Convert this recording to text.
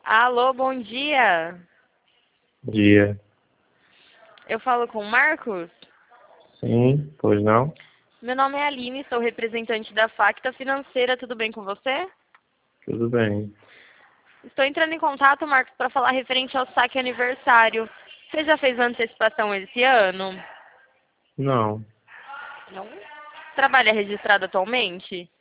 Alô, bom dia. Dia. Eu falo com o Marcos? Sim, pois não? Meu nome é Aline, sou representante da Facta Financeira, tudo bem com você? Tudo bem. Estou entrando em contato, Marcos, para falar referente ao saque aniversário. Você já fez antecipação esse ano? Não, Não. Trabalha registrado atualmente?